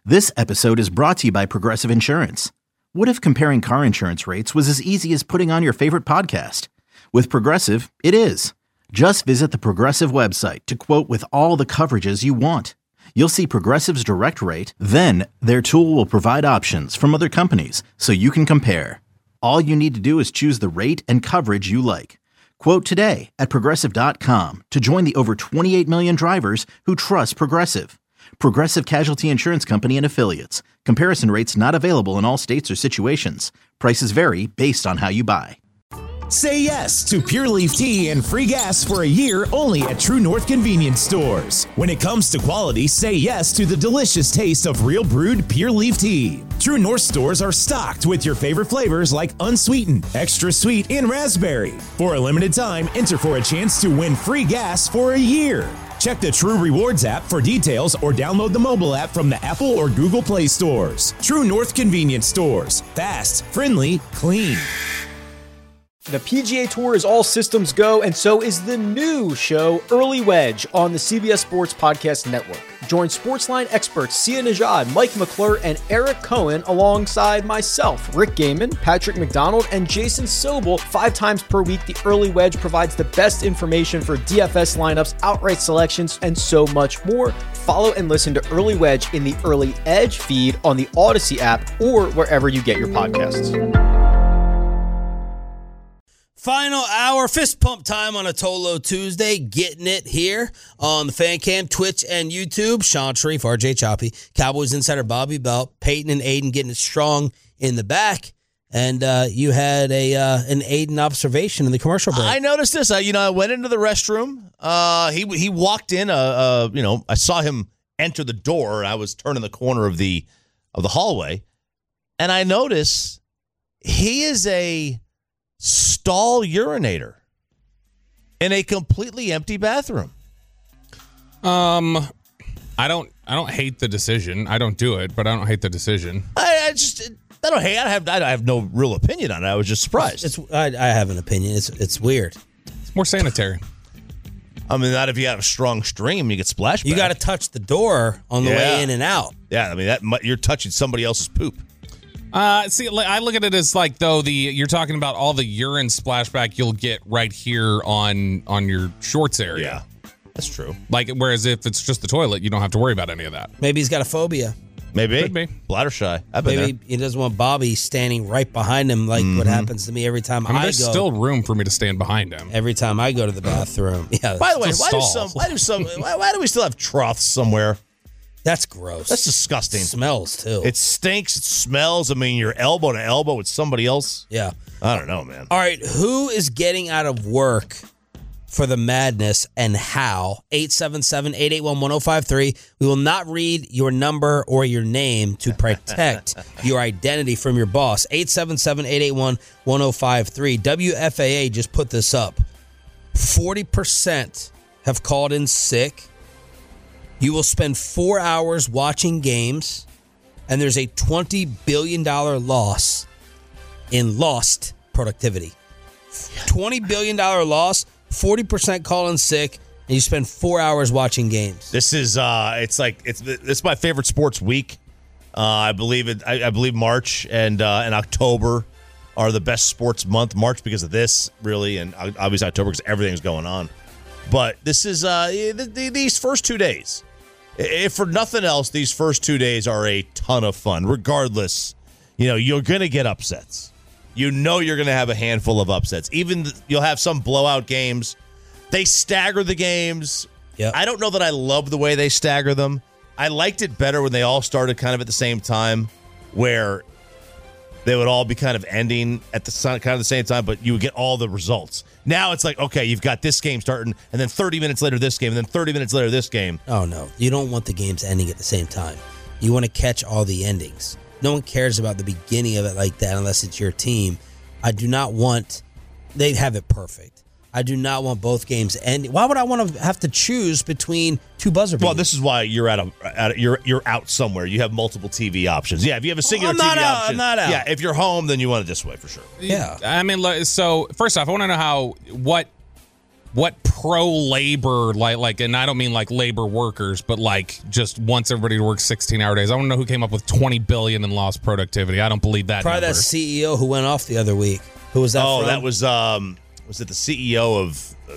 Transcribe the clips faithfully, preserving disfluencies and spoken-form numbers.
This episode is brought to you by Progressive Insurance. What if comparing car insurance rates was as easy as putting on your favorite podcast? With Progressive, it is. Just visit the Progressive website to quote with all the coverages you want. You'll see Progressive's direct rate, then their tool will provide options from other companies so you can compare. All you need to do is choose the rate and coverage you like. Quote today at Progressive dot com to join the over twenty-eight million drivers who trust Progressive. Progressive Casualty Insurance Company and Affiliates. Comparison rates not available in all states or situations. Prices vary based on how you buy. Say yes to Pure Leaf Tea and free gas for a year only at True North Convenience Stores. When it comes to quality, say yes to the delicious taste of real brewed Pure Leaf Tea. True North stores are stocked with your favorite flavors like unsweetened, extra sweet, and raspberry. For a limited time, enter for a chance to win free gas for a year. Check the True Rewards app for details or download the mobile app from the Apple or Google Play stores. True North Convenience Stores. Fast, friendly, clean. The P G A Tour is all systems go, and so is the new show, Early Wedge, on the C B S Sports Podcast Network. Join Sportsline experts Sia Nejad, Mike McClure, and Eric Cohen alongside myself, Rick Gaiman, Patrick McDonald, and Jason Sobel. Five times per week, the Early Wedge provides the best information for D F S lineups, outright selections, and so much more. Follow and listen to Early Wedge in the Early Edge feed on the Odyssey app or wherever you get your podcasts. Final hour, fist pump time on a Tolo Tuesday. Getting it here on the Fan Cam, Twitch, and YouTube. Sean Sharif, R J Choppy, Cowboys insider Bobby Belt, Peyton and Aiden getting it strong in the back. And uh, you had a uh, an Aiden observation in the commercial break. I noticed this. I, you know, I went into the restroom. Uh, he he walked in. Uh, uh, you know, I saw him enter the door. And I was turning the corner of the of the hallway, and I noticed he is a stall urinator in a completely empty bathroom. Um, I don't. I don't hate the decision. I don't do it, but I don't hate the decision. I, I just. I don't hate. I have. I have no real opinion on it. I was just surprised. It's. I, I have an opinion. It's. It's weird. It's more sanitary. I mean, not if you have a strong stream, you get splashback. You got to touch the door on the yeah. way in and out. Yeah, I mean that you're touching somebody else's poop. Uh, see, I look at it as like though the you're talking about all the urine splashback you'll get right here on on your shorts area. Yeah, that's true. Like whereas if it's just the toilet, you don't have to worry about any of that. Maybe he's got a phobia. Maybe. Could be. Bladder shy. I've been Maybe there. he doesn't want Bobby standing right behind him like mm-hmm. what happens to me every time I, I mean, I there's go. There's still room for me to stand behind him. Every time I go to the bathroom. Yeah. By the way, why do stall. some why do some why, why do we still have troughs somewhere? That's gross. That's disgusting. It smells too. It stinks. It smells. I mean, you're elbow to elbow with somebody else. Yeah. I don't know, man. All right. Who is getting out of work for the madness and how? eight seven seven, eight eight one, one oh five three. We will not read your number or your name to protect your identity from your boss. eight seven seven, eight eight one, one oh five three. W F A A just put this up. forty percent have called in sick. You will spend four hours watching games, and there's a twenty billion dollars loss in lost productivity. twenty billion dollars loss, forty percent call in sick, and you spend four hours watching games. This is, uh, it's like, it's it's my favorite sports week. Uh, I believe it. I, I believe March and uh, and October are the best sports month. March because of this, really, and obviously October because everything's going on. But this is, uh, the, the, these first two days, if for nothing else, these first two days are a ton of fun. Regardless, you know, you're going to get upsets. You know you're going to have a handful of upsets. Even th- you'll have some blowout games. They stagger the games. Yep. I don't know that I love the way they stagger them. I liked it better when they all started kind of at the same time, where they would all be kind of ending at the kind of the same time, but you would get all the results. Now it's like, okay, you've got this game starting, and then thirty minutes later this game, and then thirty minutes later this game. Oh, no. You don't want the games ending at the same time. You want to catch all the endings. No one cares about the beginning of it like that unless it's your team. I do not want – they have it perfect. I do not want both games ending. Why would I want to have to choose between two buzzer beaters? Well, this is why you're at a, at a you're you're out somewhere. You have multiple T V options. Yeah, if you have a singular well, I'm not T V out, option, I'm not out. yeah, if you're home, then you want it this way for sure. Yeah. I mean, so first off, I want to know how what what pro-labor, like, like, and I don't mean like labor workers, but like just wants everybody to work sixteen-hour days. I want to know who came up with twenty billion dollars in lost productivity. I don't believe that Probably number. that C E O who went off the other week. Who was that Oh, from? that was, um, was it the C E O of uh,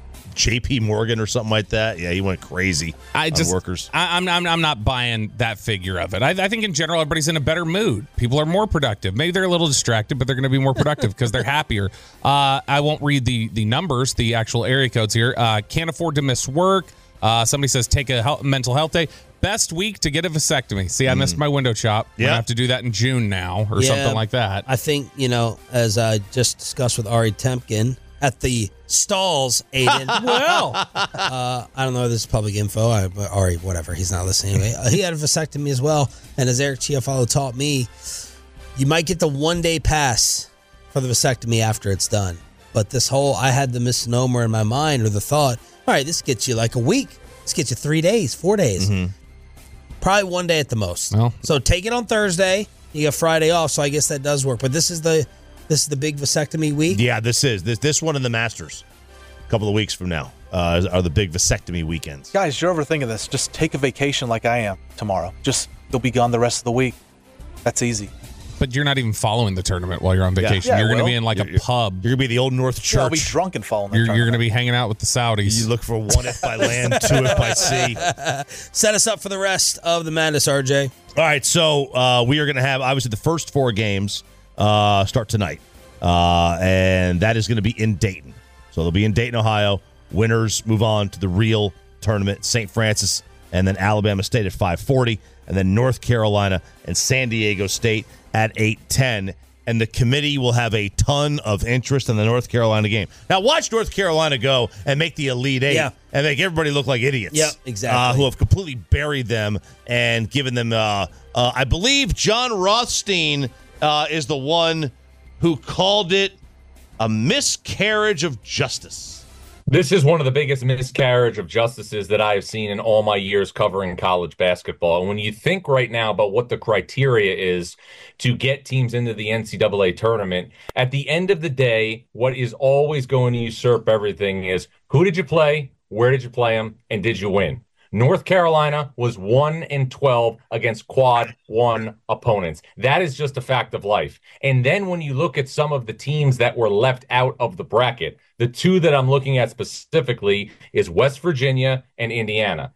J P Morgan or something like that? Yeah, he went crazy I on just, workers. I, I'm, I'm, I'm not buying that figure of it. I, I think in general, everybody's in a better mood. People are more productive. Maybe they're a little distracted, but they're going to be more productive because they're happier. Uh, I won't read the the numbers, the actual area codes here. Uh, can't afford to miss work. Uh, somebody says take a health, mental health day. Best week to get a vasectomy. See, I missed my window chop. Yeah. I have to do that in June now or Yeah, something like that. I think, you know, as I just discussed with Ari Temkin at the stalls, Aiden. well, uh, I don't know if this is public info, I, but Ari, whatever, he's not listening anyway. Uh, he had a vasectomy as well, and as Eric Chiafalo taught me, you might get the one-day pass for the vasectomy after it's done. But this whole, I had the misnomer in my mind or the thought, all right, this gets you like a week. This gets you three days, four days. Mm-hmm. Probably one day at the most. Well, so take it on Thursday. You got Friday off, so I guess that does work. But this is the this is the big vasectomy week. Yeah, this is. This this one in the Masters a couple of weeks from now uh, are the big vasectomy weekends. Guys, you're overthinking this. Just take a vacation like I am tomorrow. Just, you'll be gone the rest of the week. That's easy. but you're not even following the tournament while you're on vacation. Yeah, you're going to well, be in like a you're, pub. You're going to be the Old North Church. Yeah, I'll be drunk and following the You're, you're going to tournament. be hanging out with the Saudis. You look for one if by land, two if by sea. Set us up for the rest of the madness, R J. All right, so uh, we are going to have, obviously, the first four games uh, start tonight. Uh, and that is going to be in Dayton. So they'll be in Dayton, Ohio. Winners move on to the real tournament, Saint Francis, and then Alabama State at five forty, and then North Carolina and San Diego State at eight ten. And the committee will have a ton of interest in the North Carolina game. Now, watch North Carolina go and make the Elite Eight Yeah. and make everybody look like idiots. Yep, exactly. Uh, who have completely buried them and given them, uh, uh, I believe John Rothstein uh, is the one who called it a miscarriage of justice. This is one of the biggest miscarriage of justices that I have seen in all my years covering college basketball. And when you think right now about what the criteria is to get teams into the N C double A tournament, at the end of the day, what is always going to usurp everything is who did you play, where did you play them, and did you win? North Carolina was one and twelve against quad one opponents. That is just a fact of life. And then when you look at some of the teams that were left out of the bracket, the two that I'm looking at specifically is West Virginia and Indiana.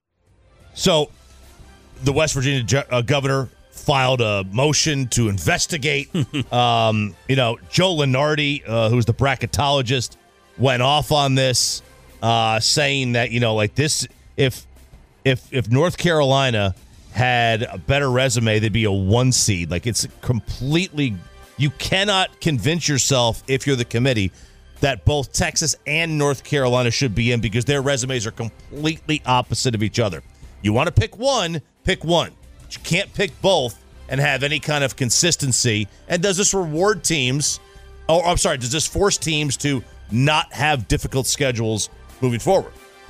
So the West Virginia ju- uh, governor filed a motion to investigate. um, you know, Joe Lenardi, uh, who's the bracketologist, went off on this, uh, saying that, you know, like this, if if if North Carolina had a better resume, they'd be a one seed. Like, it's completely, you cannot convince yourself, if you're the committee, that both Texas and North Carolina should be in because their resumes are completely opposite of each other. You want to pick one, pick one. But you can't pick both and have any kind of consistency. And does this reward teams, oh, I'm sorry, does this force teams to not have difficult schedules moving forward?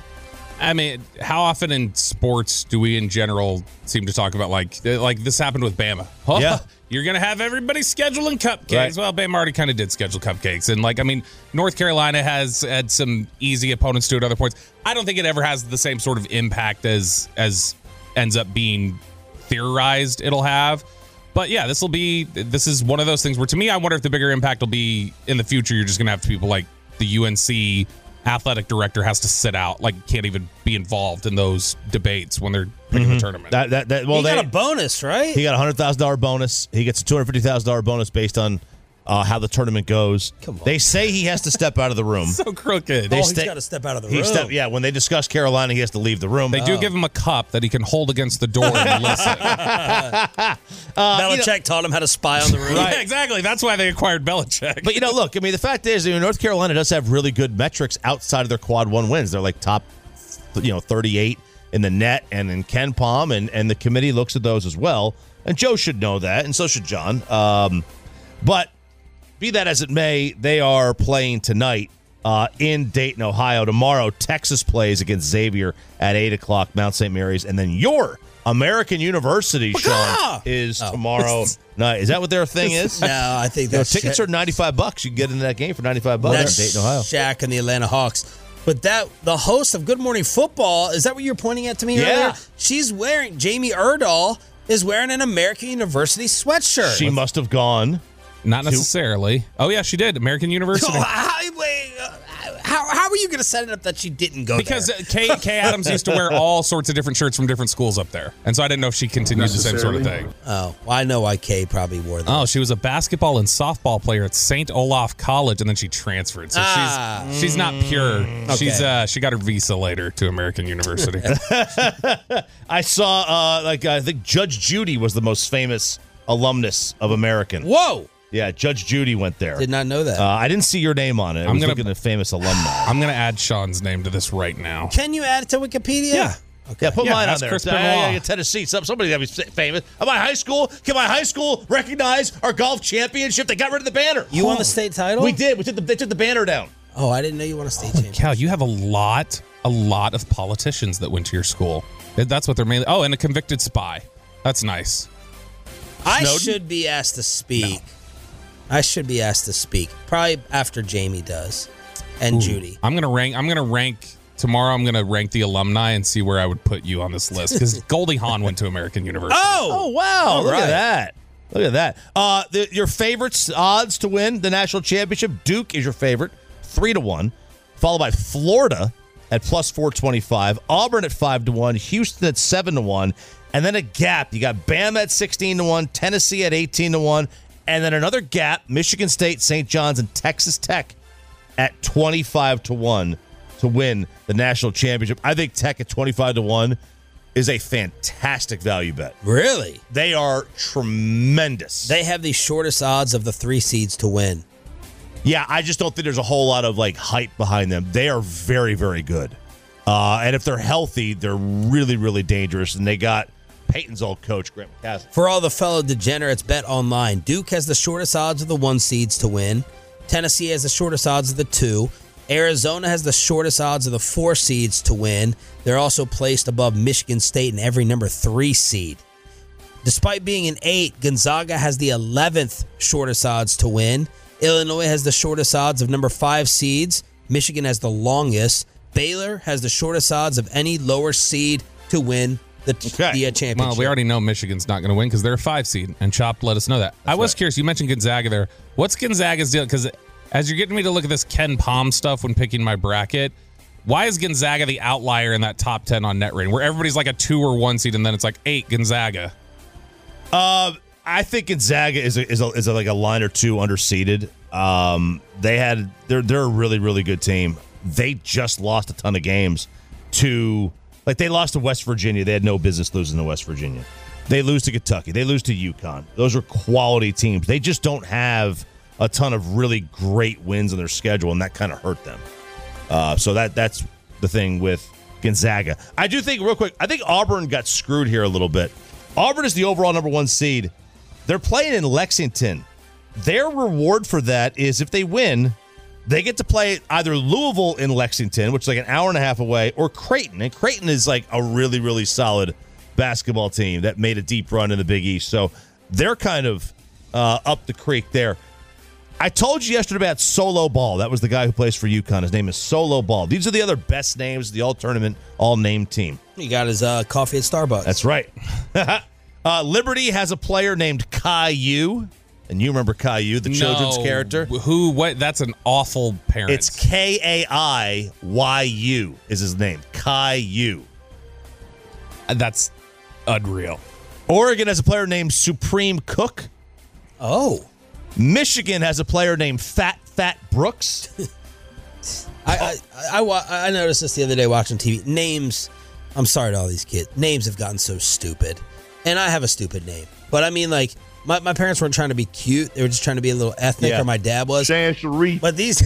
I mean, how often in sports do we in general seem to talk about like like this happened with Bama? Oh, Yeah. You're going to have everybody scheduling cupcakes. Right. Well, Bama already kind of did schedule cupcakes. And like, I mean, North Carolina has had some easy opponents to at other points. I don't think it ever has the same sort of impact as as ends up being theorized it'll have. But yeah, this will be, this is one of those things where to me, I wonder if the bigger impact will be in the future. You're just going to have people like the U N C athletic director has to sit out, like can't even be involved in those debates when they're picking Mm-hmm. the tournament. That, that, that, well, He they, got a bonus, right? He got a one hundred thousand dollars bonus. He gets a two hundred fifty thousand dollars bonus based on uh, how the tournament goes. Come on. They say he has to step out of the room. so crooked. oh, They he's stay- got to step out of the He room. step, yeah, when they discuss Carolina, he has to leave the room. They do give him a cup that he can hold against the door and listen. Belichick taught him how to spy on the room. Yeah, exactly. That's why they acquired Belichick. But, you know, look, I mean, the fact is, you know, North Carolina does have really good metrics outside of their quad one wins. They're like top, you know, thirty-eight in the net and in Ken Palm, and, and the committee looks at those as well. And Joe should know that, and so should John. Um, but be that as it may, they are playing tonight uh, in Dayton, Ohio. Tomorrow, Texas plays against Xavier at eight o'clock, Mount Saint Mary's. And then your American University, Sean, is tomorrow night. Is that what their thing is? No, I think You know, that's tickets Sha- are ninety-five bucks. You can get into that game for ninety-five bucks that's in Dayton, Ohio. Shaq and the Atlanta Hawks. But that the host of Good Morning Football, is that what you're pointing at to me Yeah. earlier? She's wearing, Jamie Erdahl is wearing an American University sweatshirt. She must have gone. Not necessarily. Oh, yeah, she did. American University. So, how, wait, uh, how, how are you going to set it up that she didn't go Because there? uh, Kay, Kay Adams used to wear all sorts of different shirts from different schools up there. And so I didn't know if she continued the same sort of thing. Oh, well, I know why Kay probably wore that. Oh, she was a basketball and softball player at Saint Olaf College, and then she transferred. So Ah. she's she's not pure. She's Okay. uh, she got her visa later to American University. I saw, uh, like, I think Judge Judy was the most famous alumnus of American. Whoa! Yeah, Judge Judy went there. Did not know that. Uh, I didn't see your name on it. I I'm was gonna- looking at famous alumni. I'm going to add Sean's name to this right now. Can you add it to Wikipedia? Yeah. Okay. Yeah, put Yeah, mine on ask there. Chris Uh, Benoit. yeah, Tennessee. Some, somebody's got to be famous. At my high school, can my high school recognize our golf championship? They got rid of the banner. You won the state title? We did. We took the, they took the banner down. Oh, I didn't know you won a state championship. Cal, you have a lot, a lot of politicians that went to your school. That's what they're mainly. Oh, and a convicted spy. That's nice. I Snowden? should be asked to speak. I should be asked to speak. Probably after Jamie does. And Ooh. Judy. I'm gonna rank. I'm gonna rank tomorrow. I'm gonna rank the alumni and see where I would put you on this list because Goldie Hawn went to American University. Oh, wow. Look right. at that. Look at that. Uh, the, your favorites odds to win the national championship. Duke is your favorite, three to one, followed by Florida at plus four twenty-five, Auburn at five to one, Houston at seven to one, and then a gap. You got Bama at sixteen to one, Tennessee at eighteen to one, and then another gap, Michigan State, Saint John's, and Texas Tech at twenty-five to one to win the national championship. I think Tech at twenty-five to one is a fantastic value bet. Really? They are tremendous. They have the shortest odds of the three seeds to win. Yeah, I just don't think there's a whole lot of like hype behind them. They are very, very good. Uh, and if they're healthy, they're really, really dangerous. And they got Peyton's old coach, Grant McCastle. For all the fellow degenerates, bet online. Duke has the shortest odds of the one seeds to win. Tennessee has the shortest odds of the two. Arizona has the shortest odds of the four seeds to win. They're also placed above Michigan State and every number three seed. Despite being an eight, Gonzaga has the eleventh shortest odds to win. Illinois has the shortest odds of number five seeds. Michigan has the longest. Baylor has the shortest odds of any lower seed to win the, Okay. the uh, championship. Well, we already know Michigan's not going to win because they're a five seed, and Chop let us know that. I was right. curious. You mentioned Gonzaga there. What's Gonzaga's deal? Because as you're getting me to look at this Ken Palm stuff when picking my bracket, why is Gonzaga the outlier in that top ten on net rating, where everybody's like a two or one seed, and then it's like eight Gonzaga? Uh, I think Gonzaga is a, is a, is a, like a line or two underseeded. Um, they had they're they're a really really good team. They just lost a ton of games to like they lost to West Virginia. They had no business losing to West Virginia. They lose to Kentucky. They lose to UConn. Those are quality teams. They just don't have a ton of really great wins on their schedule, and that kind of hurt them. Uh, so that that's the thing with Gonzaga. I do think real quick. I think Auburn got screwed here a little bit. Auburn is the overall number one seed. They're playing in Lexington. Their reward for that is if they win, they get to play either Louisville in Lexington, which is like an hour and a half away, or Creighton. And Creighton is like a really, really solid basketball team that made a deep run in the Big East. So they're kind of uh, up the creek there. I told you yesterday about Solo Ball. That was the guy who plays for UConn. His name is Solo Ball. These are the other best names, the all-tournament, all-name team. He got his uh, coffee at Starbucks. That's right. uh, Liberty has a player named Caillou. And you remember Caillou, the children's No. character? Who? What? That's an awful parent. It's K A I Y U is his name. Caillou. That's unreal. Oregon has a player named Supreme Cook. Oh. Michigan has a player named Fat Fat Brooks. I, I, I, wa- I noticed this the other day watching T V. Names, I'm sorry to all these kids. Names have gotten so stupid. And I have a stupid name. But I mean, like, my, my parents weren't trying to be cute. They were just trying to be a little ethnic, Yeah. or my dad was. Shan Sharif. But these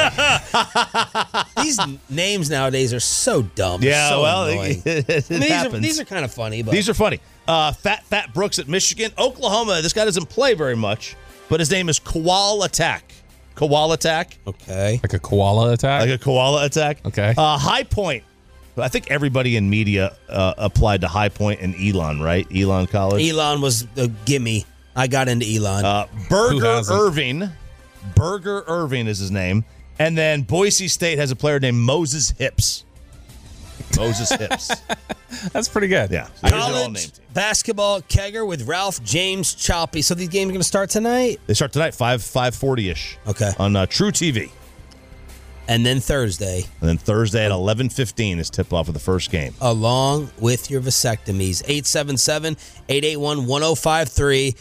these names nowadays are so dumb. Yeah, so well, annoying. it, it I mean, these, are, happens. these are kind of funny. But These are funny. Uh, Fat Fat Brooks at Michigan. Oklahoma, this guy doesn't play very much, but his name is Koala Attack. Koala Attack. okay. Like a koala attack. Like a koala attack. Okay. Uh, High Point. I think everybody in media uh, applied to High Point and Elon, right? Elon College. Elon was a gimme. I got into Elon. Uh, Burger hasn't? Irving. Burger Irving is his name. And then Boise State has a player named Moses Hips. Moses Hips. That's pretty good. Yeah. So College basketball kegger with Ralph James Choppy. So these games are going to start tonight? They start tonight, five five forty ish. Okay. On uh, True T V. And then Thursday. And then Thursday at eleven fifteen is tip off of the first game. Along with your vasectomies. eight seven seven, eight eight one, one oh five three.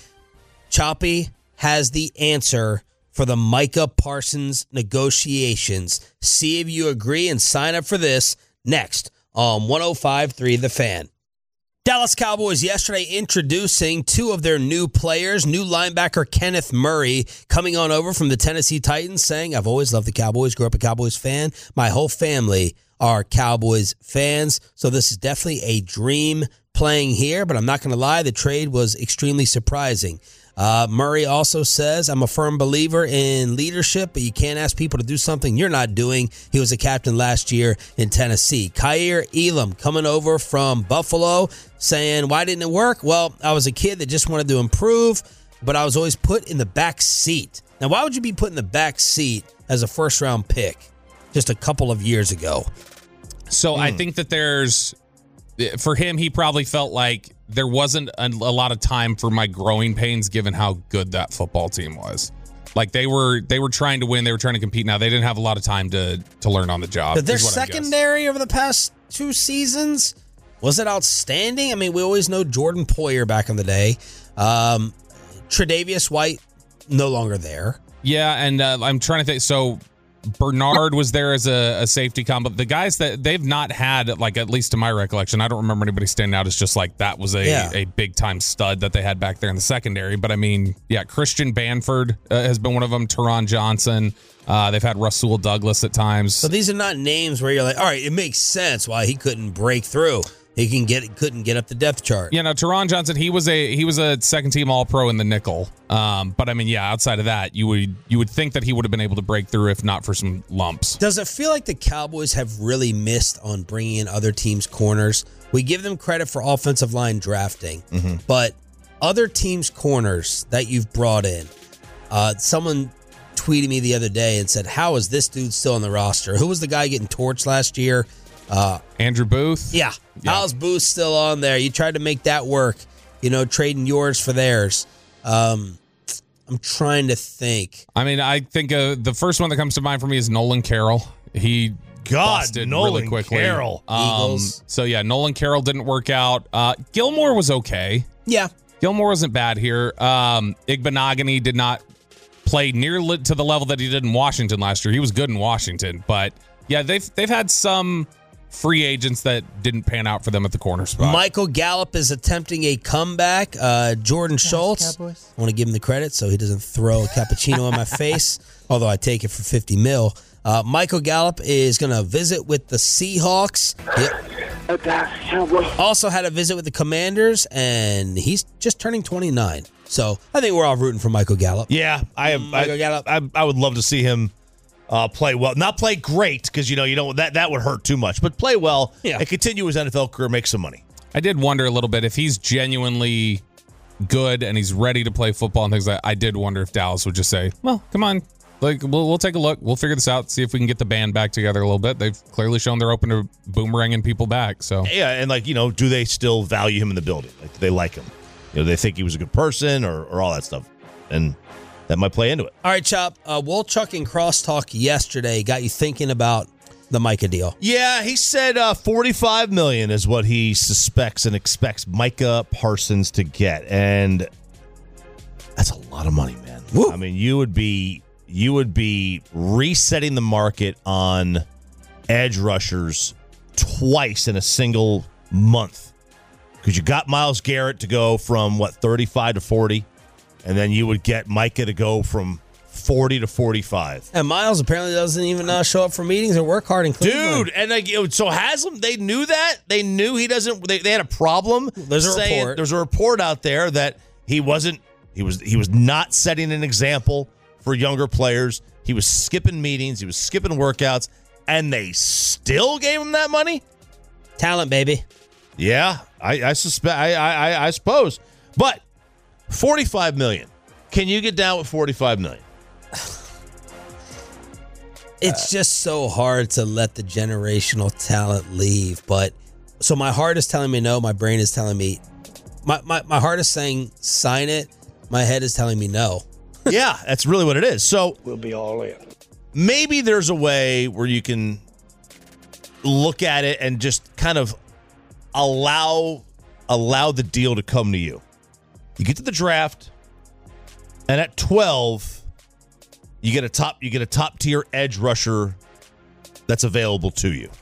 Choppy has the answer for the Micah Parsons negotiations. See if you agree and sign up for this next on one oh five three The Fan. Dallas Cowboys yesterday introducing two of their new players. New linebacker Kenneth Murray coming on over from the Tennessee Titans, saying, I've always loved the Cowboys, grew up a Cowboys fan. My whole family are Cowboys fans. So this is definitely a dream playing here, but I'm not going to lie, the trade was extremely surprising. Uh, Murray also says, I'm a firm believer in leadership, but you can't ask people to do something you're not doing. He was a captain last year in Tennessee. Kaiir Elam coming over from Buffalo saying, why didn't it work? Well, I was a kid that just wanted to improve, but I was always put in the back seat. Now, why would you be put in the back seat as a first round pick just a couple of years ago? So Hmm. I think that there's, for him, he probably felt like there wasn't a, a lot of time for my growing pains given how good that football team was. Like they were they were trying to win, they were trying to compete. Now they didn't have a lot of time to to learn on the job. But their is what I'm guessing. secondary over the past two seasons, was it outstanding? I mean, we always know Jordan Poyer back in the day. Um, Tre'Davious White, no longer there. Yeah, and uh, I'm trying to think. So Bernard was there as a, a safety combo. The guys that they've not had, like at least to my recollection, I don't remember anybody standing out as just like that was a, Yeah. a big time stud that they had back there in the secondary. But I mean, yeah, Christian Banford uh, has been one of them. Teron Johnson. Uh, they've had Rasul Douglas at times. So these are not names where you're like, all right, it makes sense why he couldn't break through. He can get couldn't get up the depth chart. Yeah, no, Teron Johnson, he was a he was a second team All Pro in the nickel. Um, but I mean, yeah, outside of that, you would you would think that he would have been able to break through if not for some lumps. Does it feel like the Cowboys have really missed on bringing in other teams' corners? We give them credit for offensive line drafting, Mm-hmm. but other teams' corners that you've brought in, uh, someone tweeted me the other day and said, how is this dude still on the roster? Who was the guy getting torched last year? Uh, Andrew Booth? Yeah. Yeah. How's Booth still on there? You tried to make that work, you know, trading yours for theirs. Um, I'm trying to think. I mean, I think uh, the first one that comes to mind for me is Nolan Carroll. He God, busted Nolan really quickly. Carroll. Um, Eagles. So yeah, Nolan Carroll didn't work out. Uh, Gilmore was okay. Yeah. Gilmore wasn't bad here. Um, Igbenogany did not play near li- to the level that he did in Washington last year. He was good in Washington, but yeah, they've they've had some free agents that didn't pan out for them at the corner spot. Michael Gallup is attempting a comeback. Uh, Jordan Schultz, I want to give him the credit so he doesn't throw a cappuccino in my face, although I take it for fifty mil. Uh, Michael Gallup is going to visit with the Seahawks. Yep. Also had a visit with the Commanders, and he's just turning twenty-nine. So I think we're all rooting for Michael Gallup. Yeah, I have. Michael I, Gallup. I, I would love to see him uh, play well. Not play great because you know you don't that that would hurt too much, but play well Yeah. and continue his N F L career, make some money. I did wonder a little bit if he's genuinely good and he's ready to play football and things like that. I did wonder if Dallas would just say, well, come on. Like we'll we'll take a look. We'll figure this out. See if we can get the band back together a little bit. They've clearly shown they're open to boomeranging people back. So Yeah, and like you know, do they still value him in the building? Like, do they like him? You know, they think he was a good person or or all that stuff, and that might play into it. All right, Chop. Uh, Wolchuk and Crosstalk yesterday got you thinking about the Micah deal. Yeah, he said uh, forty-five million dollars is what he suspects and expects Micah Parsons to get, and that's a lot of money, man. Woo. I mean, you would be you would be resetting the market on edge rushers twice in a single month because you got Myles Garrett to go from what thirty-five to forty, and then you would get Micah to go from forty to forty-five. And Miles apparently doesn't even uh, show up for meetings or work hard in Cleveland. Dude, and like, you know, so Haslam, they knew that. They knew he doesn't. They, they had a problem. There's a saying- report. There's a report out there that he wasn't. He was. He was not setting an example for younger players. He was skipping meetings. He was skipping workouts, and they still gave him that money. Talent, baby. Yeah, I, I suspect. I, I, I suppose, but forty-five million. Can you get down with forty-five million? It's just so hard to let the generational talent leave. But so my heart is telling me no. My brain is telling me, my, my, my heart is saying sign it. My head is telling me no. Yeah, that's really what it is. So We'll be all in. maybe there's a way where you can look at it and just kind of allow allow the deal to come to you. You get to the draft, and at twelve, you get a top you get a top tier edge rusher that's available to you.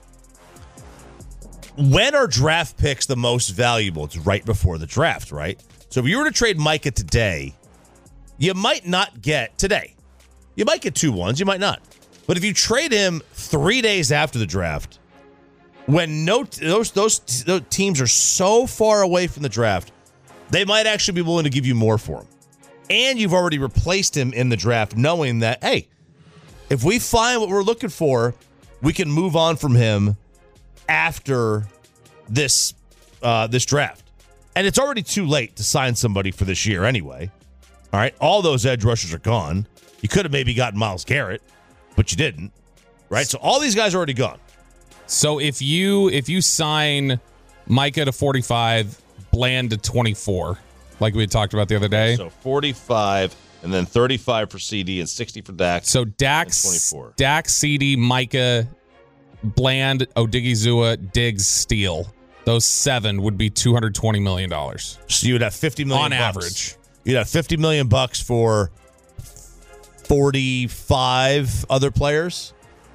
When are draft picks the most valuable? It's right before the draft, right? So if you were to trade Micah today, you might not get today. You might get two ones, you might not. But if you trade him three days after the draft, when no those those, those teams are so far away from the draft, they might actually be willing to give you more for him. And you've already replaced him in the draft, knowing that, hey, if we find what we're looking for, we can move on from him after this uh, this draft. And it's already too late to sign somebody for this year anyway. All right, all those edge rushers are gone. You could have maybe gotten Myles Garrett, but you didn't. Right? So all these guys are already gone. So if you if you sign Micah to forty-five, Bland to twenty-four, like we had talked about the other day. So forty-five and then thirty-five for C D and sixty for Dax. So Dax, Dax, C D, Micah, Bland, Odigizua, Diggs, Steele. Those seven would be two hundred twenty million dollars. So you would have fifty million on bucks. average. You'd have fifty million bucks for forty-five other players.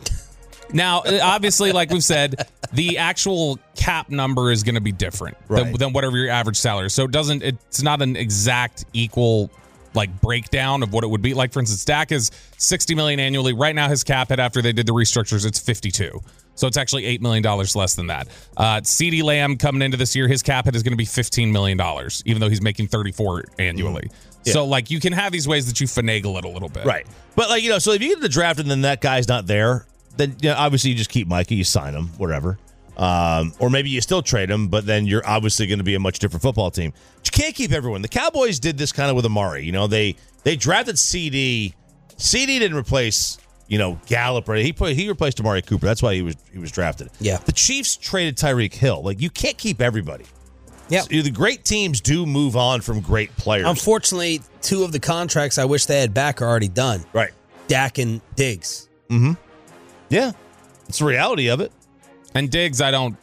Now, obviously, like we've said, the actual cap number is going to be different Right. than, than whatever your average salary is. So it doesn't. It's not an exact equal like breakdown of what it would be. Like for instance, Dak is sixty million dollars annually. Right now, his cap hit after they did the restructures, it's fifty-two. So it's actually eight million dollars less than that. Uh, CeeDee Lamb coming into this year, his cap hit is going to be fifteen million dollars, even though he's making thirty-four annually. Yeah. So like you can have these ways that you finagle it a little bit. Right. But like, you know, so if you get to the draft and then that guy's not there, then you know, obviously you just keep Micah, you sign him, whatever. Um, or maybe you still trade him, but then you're obviously going to be a much different football team. But you can't keep everyone. The Cowboys did this kind of with Amari. You know, they they drafted C D. C D didn't replace, you know, Gallup. Right? He put, he replaced Amari Cooper. That's why he was he was drafted. Yeah. The Chiefs traded Tyreek Hill. Like, you can't keep everybody. Yeah. So the great teams do move on from great players. Unfortunately, two of the contracts I wish they had back are already done. Right. Dak and Diggs. Mm-hmm. Yeah. It's the reality of it. And Diggs, I don't.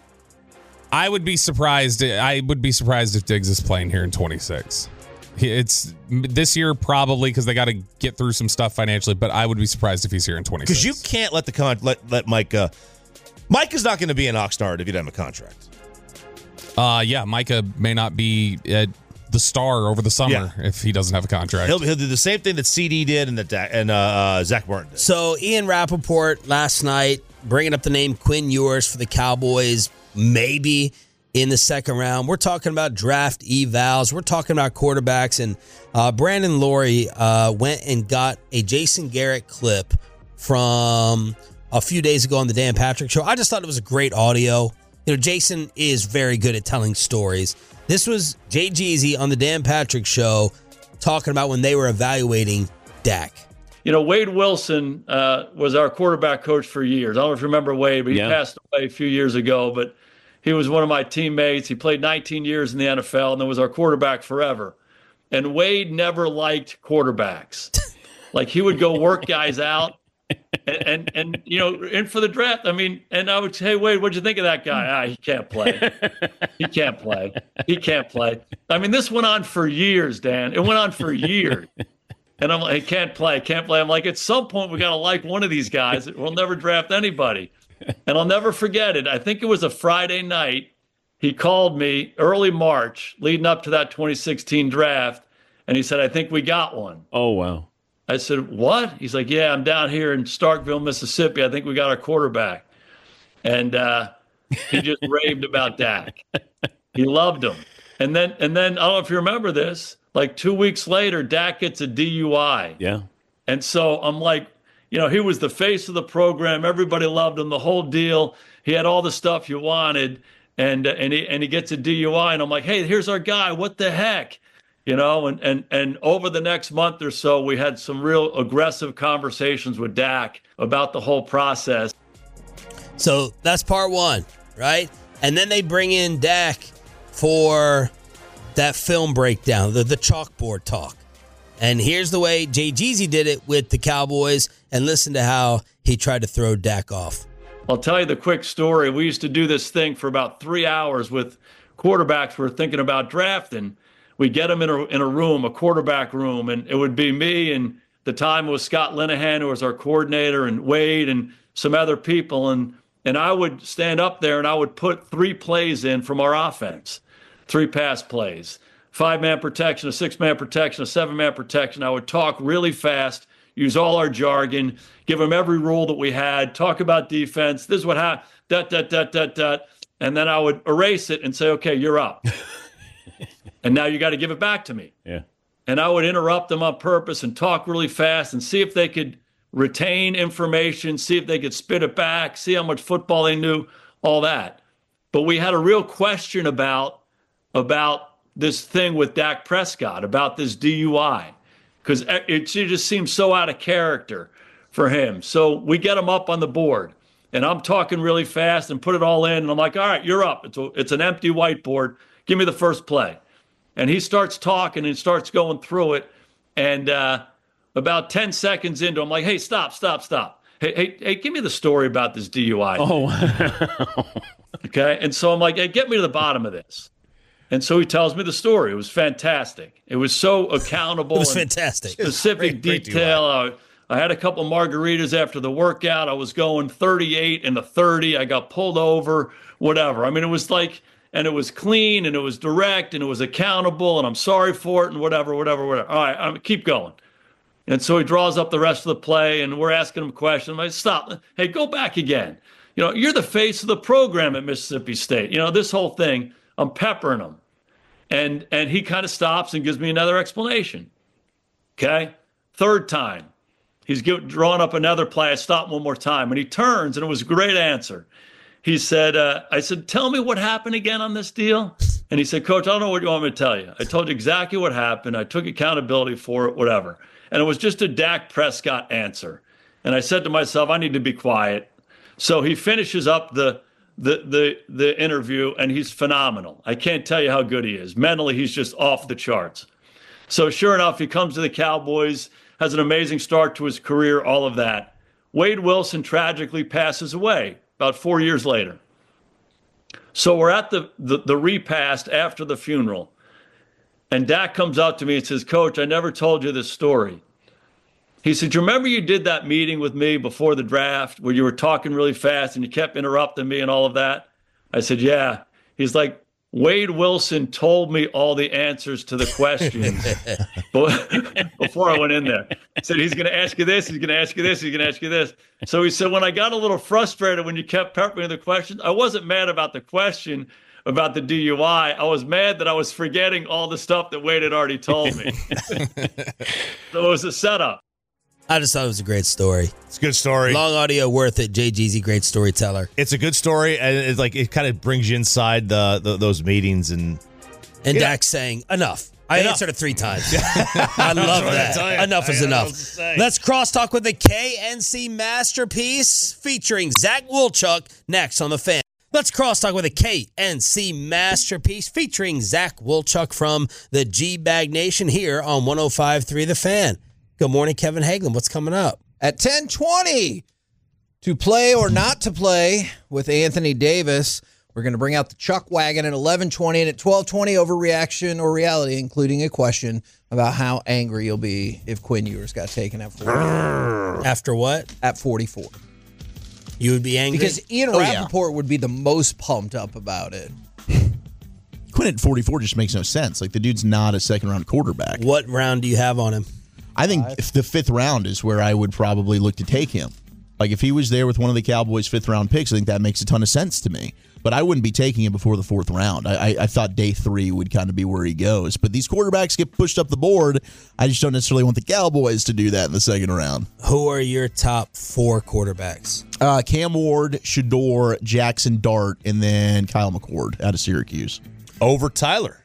I would be surprised. I would be surprised if Diggs is playing here in twenty-six. It's this year probably because they got to get through some stuff financially. But I would be surprised if he's here in twenty-six. Because you can't let the con- let let Micah. Micah's not going to be an Oxnard if you don't have a contract. Uh, yeah, Micah may not be uh, the star over the summer Yeah. if he doesn't have a contract. He'll, he'll do the same thing that C D did and that Da- and uh, uh, Zach Martin did. So Ian Rappaport last night bringing up the name Quinn Ewers for the Cowboys, maybe in the second round. We're talking about draft evals. We're talking about quarterbacks. And uh, Brandon Laurie uh, went and got a Jason Garrett clip from a few days ago on the Dan Patrick Show. I just thought it was a great audio. You know, Jason is very good at telling stories. This was Jay Jeezy on the Dan Patrick Show talking about when they were evaluating Dak. You know, Wade Wilson uh, was our quarterback coach for years. I don't know if you remember Wade, but he Yeah. passed away a few years ago. But he was one of my teammates. He played nineteen years in the N F L and then was our quarterback forever. And Wade never liked quarterbacks. Like, he would go work guys out. And, and, and, you know, in for the draft, I mean, and I would say, hey, Wade, what'd you think of that guy? Ah, he can't play. He can't play. He can't play. I mean, this went on for years, Dan. It went on for years. And I'm like, he can't play, can't play. I'm like, at some point, we got to like one of these guys. We'll never draft anybody. And I'll never forget it. I think it was a Friday night. He called me early March, leading up to that twenty sixteen draft. And he said, I think we got one. Oh, wow. I said, what? He's like, yeah, I'm down here in Starkville, Mississippi. I think we got our quarterback. And uh, he just raved about Dak. He loved him. And then, and then I don't know if you remember this, like two weeks later, Dak gets a D U I. Yeah. And so I'm like, you know, he was the face of the program. Everybody loved him, the whole deal. He had all the stuff you wanted. And, uh, and, he, and he gets a D U I. And I'm like, hey, here's our guy. What the heck? You know, and, and, and over the next month or so, we had some real aggressive conversations with Dak about the whole process. So that's part one, right? And then they bring in Dak for that film breakdown, the, the chalkboard talk. And here's the way Jay Jeezy did it with the Cowboys, and listen to how he tried to throw Dak off. I'll tell you the quick story. We used to do this thing for about three hours with quarterbacks we were thinking about drafting. We'd get them in a, in a room, a quarterback room, and it would be me, and the time it was Scott Linehan, who was our coordinator, and Wade and some other people. And, and I would stand up there and I would put three plays in from our offense, three pass plays. Five-man protection, a six-man protection, a seven-man protection. I would talk really fast, use all our jargon, give them every rule that we had, talk about defense. This is what happened, dot, dot, dot, dot, dot. And then I would erase it and say, okay, you're up. And now you got to give it back to me. Yeah. And I would interrupt them on purpose and talk really fast and see if they could retain information, see if they could spit it back, see how much football they knew, all that. But we had a real question about about this thing with Dak Prescott, about this D U I, because it, it just seems so out of character for him. So we get him up on the board, and I'm talking really fast and put it all in, and I'm like, all right, you're up. It's a, it's an empty whiteboard. Give me the first play. And he starts talking and starts going through it, and uh, about ten seconds into, I'm like, hey, stop, stop, stop. Hey, hey, hey, give me the story about this D U I. Oh, okay. And so I'm like, hey, get me to the bottom of this. And so he tells me the story. It was fantastic. It was so accountable. It was and fantastic. Specific Great- great detail. I, I had a couple margaritas after the workout. I was going thirty-eight and a thirty. I got pulled over, whatever. I mean, it was like, and it was clean and it was direct and it was accountable and I'm sorry for it and whatever, whatever, whatever. All right, I'm, keep going. And so he draws up the rest of the play and we're asking him questions. I'm like, stop. Hey, go back again. You know, you're the face of the program at Mississippi State. You know, this whole thing, I'm peppering him. And and he kind of stops and gives me another explanation. Okay? Third time, he's give, drawing up another play. I stop one more time. And he turns, and it was a great answer. He said, uh, I said, tell me what happened again on this deal. And he said, Coach, I don't know what you want me to tell you. I told you exactly what happened. I took accountability for it, whatever. And it was just a Dak Prescott answer. And I said to myself, I need to be quiet. So he finishes up the the the the interview, and he's phenomenal. I can't tell you how good he is. Mentally, he's just off the charts. So sure enough, he comes to the Cowboys, has an amazing start to his career, all of that. Wade Wilson tragically passes away about four years later. So we're at the, the, the repast after the funeral. And Dak comes up to me and says, Coach, I never told you this story. He said, you remember you did that meeting with me before the draft where you were talking really fast and you kept interrupting me and all of that? I said, yeah. He's like, Wade Wilson told me all the answers to the questions before I went in there. He said, he's going to ask you this, he's going to ask you this, he's going to ask you this. So he said, when I got a little frustrated when you kept peppering the questions, I wasn't mad about the question about the D U I. I was mad that I was forgetting all the stuff that Wade had already told me. So it was a setup. I just thought it was a great story. It's a good story. Long audio, worth it. Jay Jeezy, great storyteller. It's a good story, and it's like it kind of brings you inside the, the those meetings and And Yeah. Dak saying, enough. I Enough. answered it three times. I love what I that. tell you. Enough I is got enough. nothing to say. Let's crosstalk with the K N C Masterpiece featuring Zach Wilchuk next on The Fan. Let's crosstalk with a K N C Masterpiece featuring Zach Wilchuk from the G-Bag Nation here on one oh five point three The Fan. Good morning, Kevin Hagelin. What's coming up? At ten twenty, to play or not to play with Anthony Davis, we're going to bring out the Chuck Wagon at eleven twenty, and at twelve twenty, overreaction or reality, including a question about how angry you'll be if Quinn Ewers got taken at forty. After what? At forty-four. You would be angry? Because Ian Oh, yeah. Rappaport would be the most pumped up about it. Quinn at forty-four just makes no sense. Like, the dude's not a second-round quarterback. What round do you have on him? I think if the fifth round is where I would probably look to take him. Like, if he was there with one of the Cowboys' fifth-round picks, I think that makes a ton of sense to me. But I wouldn't be taking him before the fourth round. I, I, I thought day three would kind of be where he goes. But these quarterbacks get pushed up the board. I just don't necessarily want the Cowboys to do that in the second round. Who are your top four quarterbacks? Uh, Cam Ward, Shador, Jackson Dart, and then Kyle McCord out of Syracuse. over Tyler.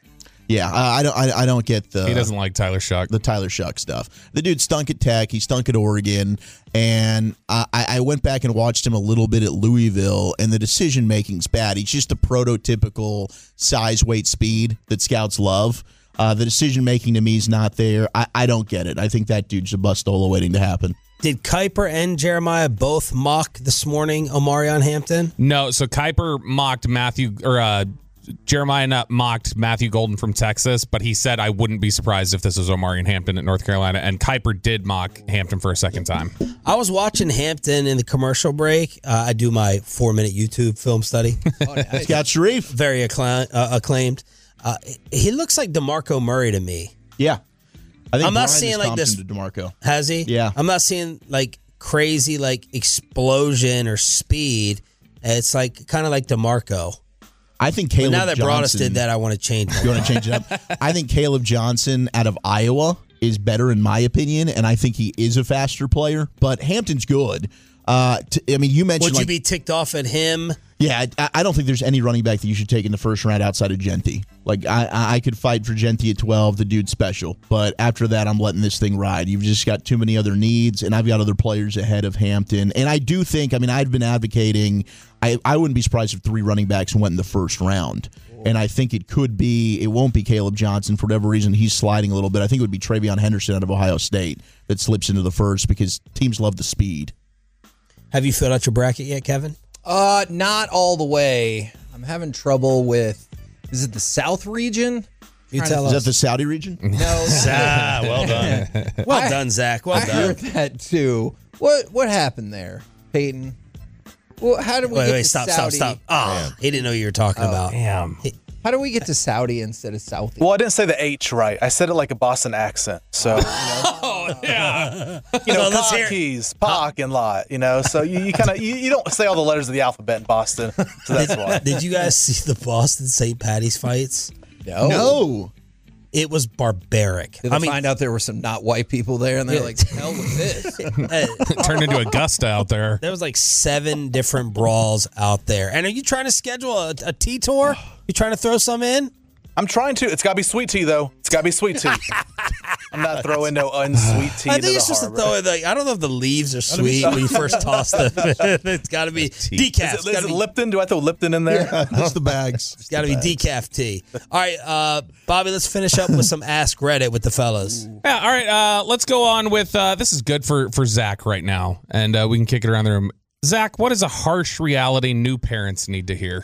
Yeah, I, I don't. I, I don't get the. He doesn't like Tyler Shuck. The Tyler Shuck stuff. The dude stunk at Tech. He stunk at Oregon, and I, I went back and watched him a little bit at Louisville, and the decision making's bad. He's just the prototypical size, weight, speed that scouts love. Uh, the decision making to me is not there. I, I don't get it. I think that dude's a bustola waiting to happen. Did Kuiper and Jeremiah both mock this morning Omarion Hampton? No, so Kuiper mocked Matthew or uh, Jeremiah not mocked Matthew Golden from Texas, but he said I wouldn't be surprised if this was Omarion Hampton at North Carolina, and Kuiper did mock Hampton for a second time. I was watching Hampton in the commercial break. Uh, I do my four-minute YouTube film study. Oh, nice. Scott Sharif. Very accla- uh, acclaimed. Uh, he looks like DeMarco Murray to me. Yeah. I think I'm not Brian seeing has like comped this. him to DeMarco. Has he? Yeah. I'm not seeing like crazy like explosion or speed. It's like kind of like DeMarco. I think Caleb But now that Broadus Johnson, did that, I want to change that. You want to change it up? I think Caleb Johnson out of Iowa is better in my opinion, and I think he is a faster player. But Hampton's good. Uh, t- I mean, you mentioned. Would you like, be ticked off at him? Yeah, I, I don't think there's any running back that you should take in the first round outside of Genty. Like, I, I could fight for Genty at twelve. The dude's special. But after that, I'm letting this thing ride. You've just got too many other needs, and I've got other players ahead of Hampton. And I do think, I mean, I've been advocating, I, I wouldn't be surprised if three running backs went in the first round. And I think it could be, it won't be Caleb Johnson. For whatever reason, he's sliding a little bit. I think it would be Travion Henderson out of Ohio State that slips into the first because teams love the speed. Have you filled out your bracket yet, Kevin? Uh, not all the way. I'm having trouble with. Is it the South region? You Trying tell to- Is us. that the Saudi region? No. Ah, well done. Well I- done, Zach. Well I done. heard that too. What What happened there, Peyton? Well, how did we Wait, get wait, to stop, Saudi? stop, stop. Oh, he didn't know you were talking about. Damn. How do we get to Saudi instead of Southie? Well, I didn't say the H right. I said it like a Boston accent. So, you know, Oh, yeah. you know Well, let's hear it. keys, Pac, and lot. You know, so you, you kind of you, you don't say all the letters of the alphabet in Boston. So that's why. Did you guys see the Boston Saint Patty's fights? No. No. It was barbaric. Did I I mean, find out there were some not white people there, and they're like, "Hell with this." uh, Turned into Augusta out there. there was like seven different brawls out there. And are you trying to schedule a, a tea tour? You trying to throw some in? I'm trying to. It's got to be sweet tea, though. It's got to be sweet tea. I'm not throwing no unsweet tea I into think the it's just to harbor. throw it. Like, I don't know if the leaves are sweet when you first toss them. It's got to be decaf. Is It's it, got is to it be, Lipton? Do I throw Lipton in there? That's the bags. it's gotta be decaf tea. All right, uh, Bobby, let's finish up with some Ask Reddit with the fellas. Yeah, all right. Uh, let's go on with uh, this is good for, for Zach right now, and uh, we can kick it around the room. Zach, what is a harsh reality new parents need to hear?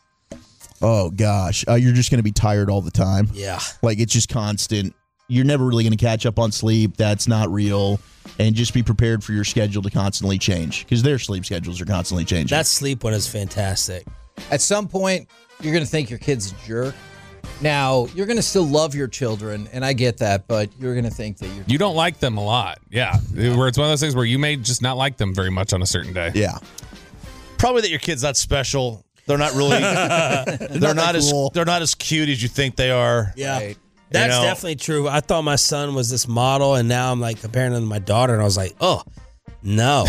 Oh, gosh. Uh, you're just going to be tired all the time. Yeah. Like, it's just constant. You're never really going to catch up on sleep. That's not real. And just be prepared for your schedule to constantly change because their sleep schedules are constantly changing. That sleep one is fantastic. At some point, you're going to think your kid's a jerk. Now, you're going to still love your children, and I get that, but you're going to think that you're. You don't like them a lot. Yeah. Where it's one of those things where you may just not like them very much on a certain day. Yeah. Probably that your kid's not special. They're not really. they're not as cool. they're not as cute as you think they are. Yeah. Right. That's You know- definitely true. I thought my son was this model, and now I'm like comparing him to my daughter, and I was like, oh, no.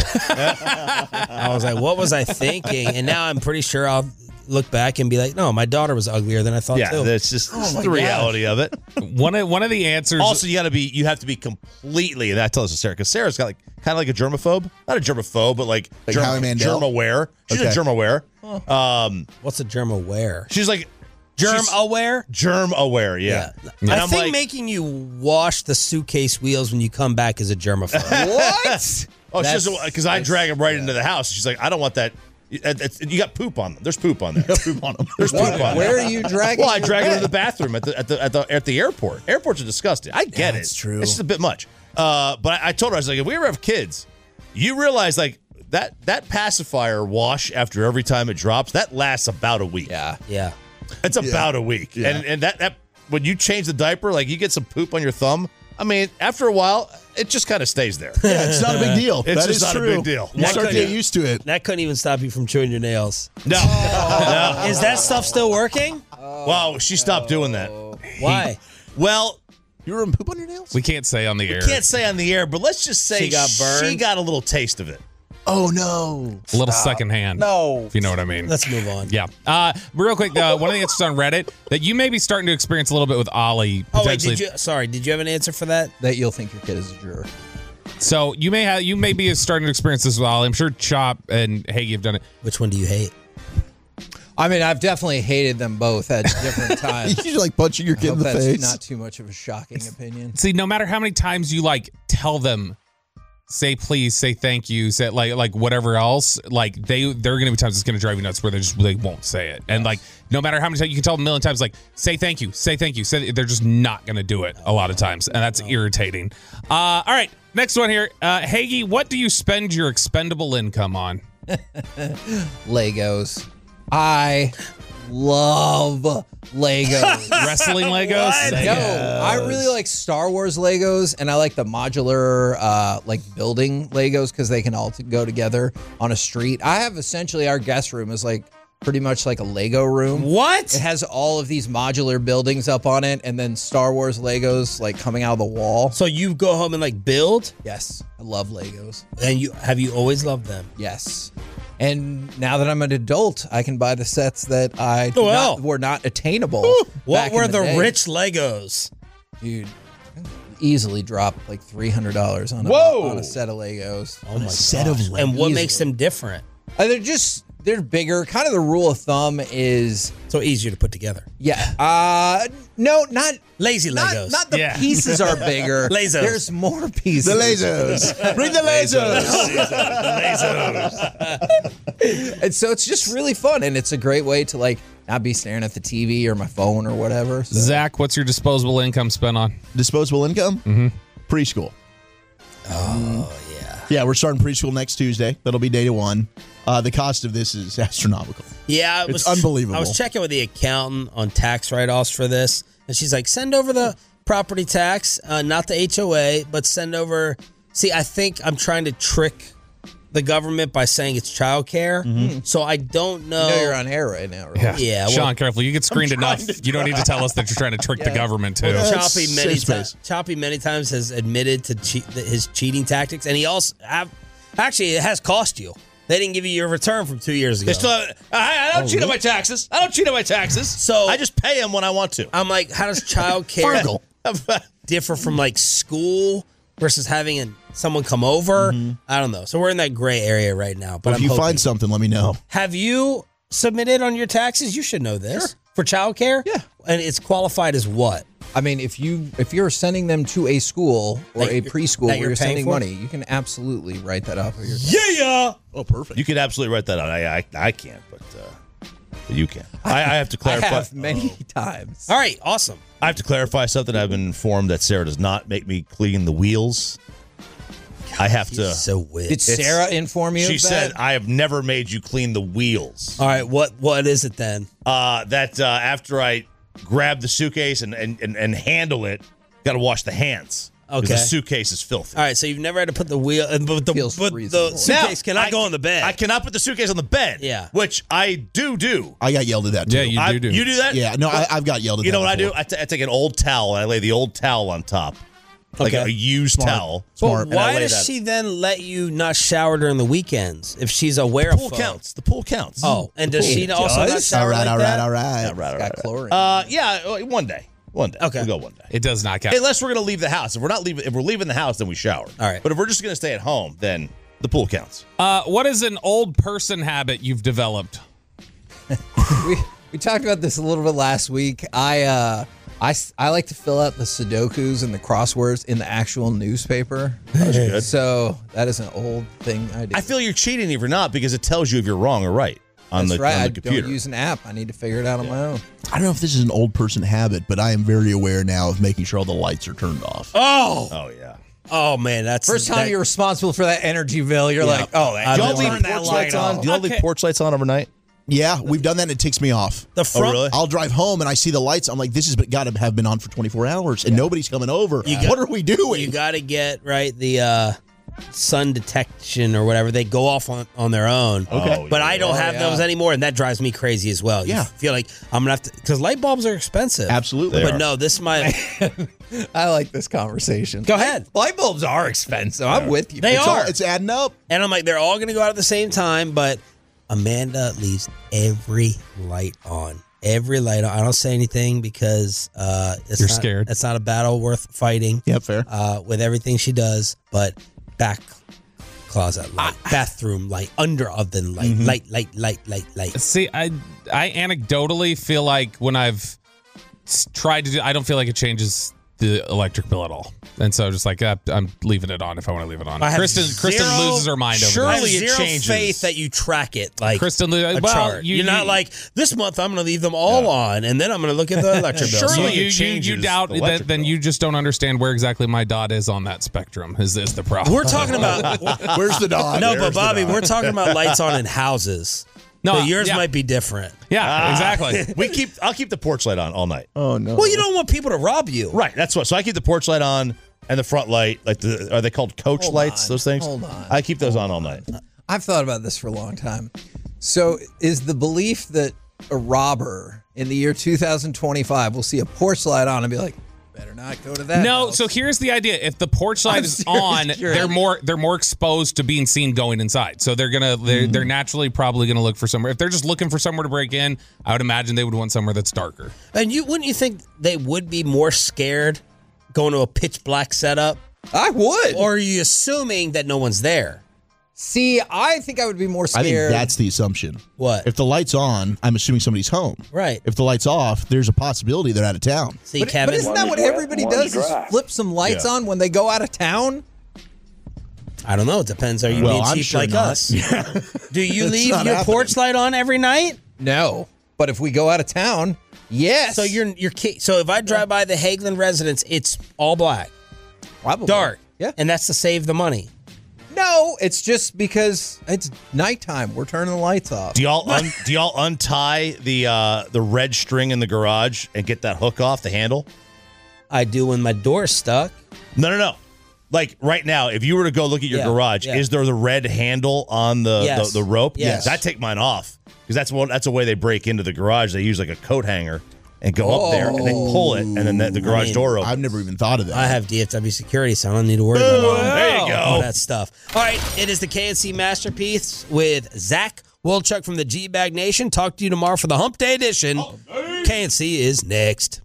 I was like, what was I thinking? And now I'm pretty sure I'll look back and be like, no, my daughter was uglier than I thought, Yeah, too. that's just that's the reality of it. One of, one of the answers. Also, you got to be you have to be completely, and that tells us Sarah because Sarah's got like kind of like a germaphobe, not a germaphobe, but like, Like germ, Howie Mandel? germ aware. She's a Okay. germ aware. Um, What's a germ aware? she's like Germ she's aware? germ aware. Yeah, and I I'm think like, making you wash the suitcase wheels when you come back is a germaphobe. What? oh, That's- she's because I drag him right into the house. She's like, I don't want that. It- it's- You got poop on them. There's poop on there. Poop on them. There's poop on them. Where are you dragging? Well, I your drag her to kid? the bathroom at the at the at the at the airport. Airports are disgusting. I get Yeah, it. that's true. It's just a bit much. Uh, but I, I told her I was like, if we ever have kids, you realize like that that pacifier wash after every time it drops that lasts about a week. Yeah. Yeah. It's about a week, Yeah. and and that that when you change the diaper, like you get some poop on your thumb. I mean, after a while, it just kind of stays there. Yeah, it's not a big deal. It's That just is not a true. big deal. You That start to could- get used to it. That couldn't even stop you from chewing your nails. No, no. Is that stuff still working? Wow, she stopped doing that. Why? Well, You were poop on your nails? we can't say on the air. can't say on the air, but let's just say She got burned? She got a little taste of it. Oh, no. A little secondhand. No. If you know what I mean. Let's move on. Yeah. Uh, real quick, uh, one of the answers on Reddit that you may be starting to experience a little bit with Ollie. Oh, wait, Potentially. did you? Sorry, did you have an answer for that? That you'll think your kid is a jerk. So you may have you may be starting to experience this with Ollie. I'm sure Chop and Hagee have done it. Which one do you hate? I mean, I've definitely hated them both at different times. You like punching your I kid hope in the that's face. not too much of a shocking opinion. See, no matter how many times you like tell them, say please, say thank you, say like like whatever else, like they there are gonna be times it's gonna drive you nuts where they just they won't say it. And like no matter how many times you can tell them a million times, like say thank you, say thank you, say they're just not gonna do it a lot of times, and that's irritating. Uh, all right, next one here, uh, Hagee, what do you spend your expendable income on? Legos. I love Legos. Wrestling Legos? No, I really like Star Wars Legos, and I like the modular, uh, like building Legos because they can all t- go together on a street. I have essentially our guest room is like pretty much like a Lego room. What? It has all of these modular buildings up on it, and then Star Wars Legos like coming out of the wall. So you go home and like build? Yes, I love Legos. And you have you always loved them? Yes. And now that I'm an adult, I can buy the sets that I Oh, wow. not, were not attainable. What back in were the, day. rich Legos? Dude, easily drop like three hundred dollars on a, Whoa. on a set of Legos. Oh my set gosh. of Legos. And what Easily. makes them different? Uh, they're just, they're bigger. Kind of the rule of thumb is, So easier to put together. yeah. Uh, no, not, Lazy not, Legos. not the Yeah. pieces are bigger. Lasers. There's more pieces. The lasers. Bring the lasers. And so it's just really fun. And it's a great way to like not be staring at the T V or my phone or whatever. So. Zach, what's your disposable income spent on? Disposable income? Mm-hmm. Preschool. Oh yeah. Yeah, we're starting preschool next Tuesday. That'll be day one. Uh, the cost of this is astronomical. Yeah, I It's was, unbelievable. I was checking with the accountant on tax write-offs for this, and she's like, "Send over the property tax, uh, not the H O A, but send over." See, I think I'm trying to trick the government by saying it's childcare, so I don't know. You know you're on air right now, right? Yeah, Yeah, Sean, well- careful. You get screened enough. You don't need to tell us that you're trying to trick the government too. Well, Choppy That's many safe times. space. Choppy many times has admitted to cheat, his cheating tactics, and he also have, actually it has cost you. They didn't give you your return from two years ago. They still have- I, I don't cheat on my taxes. I don't cheat on my taxes. So- I just pay them when I want to. I'm like, how does child care differ from like school versus having a, someone come over? I don't know. So we're in that gray area right now. But If I'm you hoping. find something, let me know. Have you submitted on your taxes? You should know this for child care. Yeah. And it's qualified as what? I mean, if you if you're sending them to a school or That a you're- preschool that where you're you're paying sending for? money, you can absolutely write that off of your. Yeah. Oh, perfect. You could absolutely write that out. I I, I can't, but, uh, but you can. I, I have to I clarify. have many times. All right. Awesome. I have to clarify something. I've been informed that Sarah does not make me clean the wheels. I have to. So weird. Did Sarah inform you? She of that? said, "I have never made you clean the wheels." All right. What What is it then? Uh, that uh, after I grab the suitcase and and, and, and handle it, got to wash the hands. 'Cause Okay. The suitcase is filthy. All right. So you've never had to put the wheel, uh, but the, Feels but the reasonable. suitcase Now, cannot I- go on the bed. I cannot put the suitcase on the bed. Yeah. Which I do do. I got yelled at that too. Yeah, you I- do do. You do that? Yeah, no, I, I've got yelled at You that know what I do? before. I, t- I take an old towel and I lay the old towel on top, like Okay. a used Smart. towel. Smart. But And I why lay does that- she then let you not shower during the weekends if she's aware The pool of counts. The pool counts. Oh, and does she also not does? shower All right, like all that? right, all right. Yeah, right, It's right, got right. chlorine. Uh, yeah, uh, one day. One day. Okay. We'll go one day. It does not count. Unless we're gonna leave the house. If we're not leaving, if we're leaving the house, then we shower. All right. But if we're just gonna stay at home, then the pool counts. Uh, what is an old person habit you've developed? we we talked about this a little bit last week. I uh I, s- I like to fill out the Sudokus and the crosswords in the actual newspaper. good. So that is an old thing I do. I feel you're cheating if you're not because it tells you if you're wrong or right on That's the right. on I the computer. don't use an app. I need to figure it out on my own. I don't know if this is an old person habit, but I am very aware now of making sure all the lights are turned off. Oh, oh yeah. oh man, that's First time that- you're responsible for that energy bill, you're like, oh, that, I've don't been turn on- that porch light lights on? on. Do you leave Okay. porch lights on overnight? Yeah, we've done that and it ticks me off. the front. Oh, really? I'll drive home and I see the lights. I'm like, this has got to have been on for twenty-four hours and nobody's coming over. You got- what are we doing? You got to get right the uh, sun detection or whatever, they go off on, on their own. Okay. But I don't Oh, have yeah. those anymore, and that drives me crazy as well. You Yeah. feel like I'm going to have to, because light bulbs are expensive. Absolutely. They But are. no, this might, I like this conversation. go ahead. Light bulbs are expensive. I'm with you. They It's, are. all, it's adding up. And I'm like, they're all going to go out at the same time, but Amanda leaves every light on. Every light on. I don't say anything because uh, it's You're not, scared. It's not a battle worth fighting. Yeah, fair. Uh, with everything she does, but back closet light, bathroom light, under oven light, Mm-hmm. light, light, light, light, light. See, I I anecdotally feel like when I've s- tried to do, I don't feel like it changes the electric bill at all, and so just like uh, I'm leaving it on if I want to leave it on. I have Kristen Kristen zero- loses her mind over I have that. Surely it zero changes. faith that you track it like Kristen, lo- a well, chart. you- You're not you- like, this month I'm going to leave them all on, and then I'm going to look at the electric bill. Surely You, it you, you, you changes doubt the that, electric then bill. you just don't understand where exactly my dot is on that spectrum. Is this the problem? We're talking about Where's the dog? no, Where's but the Bobby, dog? we're talking about lights on in houses. No, But yours yeah. might be different. Yeah, exactly. We keep. I'll keep the porch light on all night. Oh no. Well, you don't want people to rob you. Right. That's what. So I keep the porch light on and the front light. Like the are they called coach Hold lights? on, Those things. hold on, I keep those on all night. I've thought about this for a long time. So, is the belief that a robber in the year two thousand twenty-five will see a porch light on and be like, better not go to that No, house. so here's the idea: if the porch light I'm is seriously on, curious. they're more they're more exposed to being seen going inside. So they're gonna they're, they're naturally probably gonna look for somewhere. If they're just looking for somewhere to break in, I would imagine they would want somewhere that's darker. And you wouldn't you think they would be more scared going to a pitch black setup? I would. Or are you assuming that no one's there? See, I think I would be more I think scared. that's the assumption. What? If the light's on, I'm assuming somebody's home. Right. If the light's off, there's a possibility they're out of town. See, but, Kevin. but isn't that what everybody does? Is flip some lights Yeah. on when they go out of town? I don't know. It depends. Are you Well, being I'm cheap sure like not. us? Do you It's leave not your happening. porch light on every night? No. But if we go out of town, yes. So you're you're ki- so if I drive by the Hagelin residence, it's all black, probably dark, Yeah. and that's to save the money. No, it's just because it's nighttime. We're turning the lights off. Do y'all un, do y'all untie the uh, the red string in the garage and get that hook off the handle? I do when my door's stuck. No, no, no. Like right now, if you were to go look at your Yeah, garage, yeah. is there the red handle on the Yes. the, the rope? Yes. I take mine off because that's one. That's a way they break into the garage. They use like a coat hanger and go up there and they pull it, and then the, the garage mean, door opens. I've never even thought of that. I have D F W security, so I don't need to worry about all that. There you go. all that stuff. All right, it is the K N C Masterpiece with Zach Wolchuk from the G-Bag Nation. Talk to you tomorrow for the Hump Day edition. K N C is next.